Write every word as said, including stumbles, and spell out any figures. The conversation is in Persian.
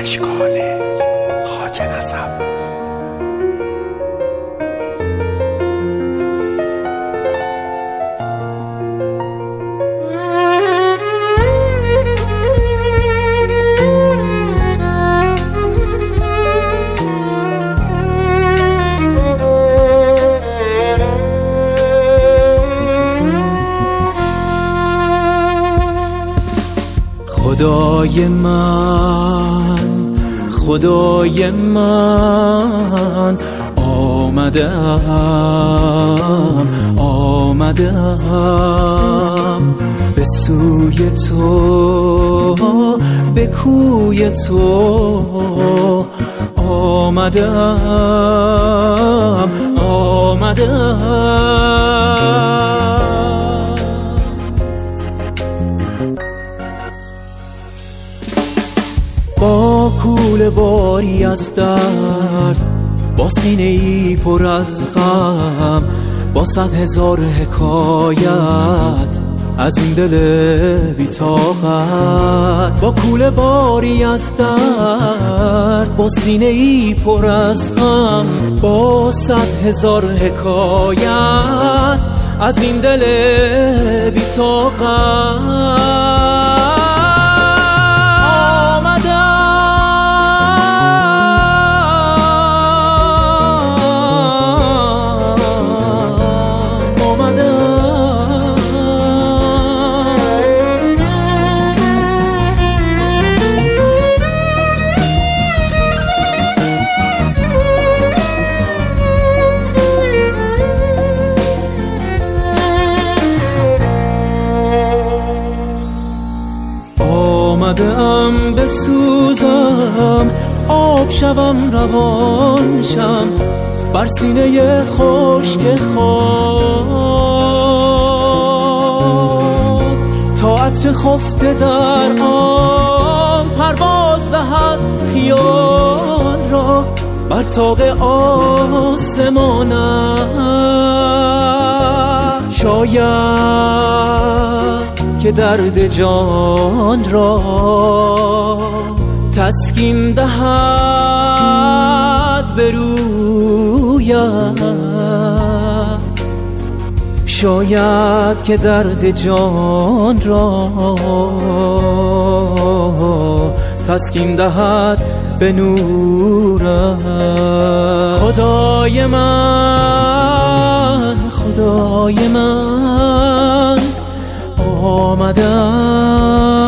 اشکال خاک نسب. خدای من خدای من آمدم آمدم به سوی تو به کوی تو آمدم آمدم با کوله باری از درد، با سینه ای پر از غم، با صد هزار حکایت از این دل بی طاقت. با کوله باری از درد، با سینه ای پر از غم، با صد هزار حکایت از این دل بی طاقت. آمدم بسوزم، آب شوم روان شم بر سینه خشک خود، تا عطر خفته در آن پرواز دهد خیال را بر طاق آسمانم. شاید که درد جان را تسکین دهد به رویم، شاید که درد جان را تسکین دهد به نورم. خدای من خدای من آمدم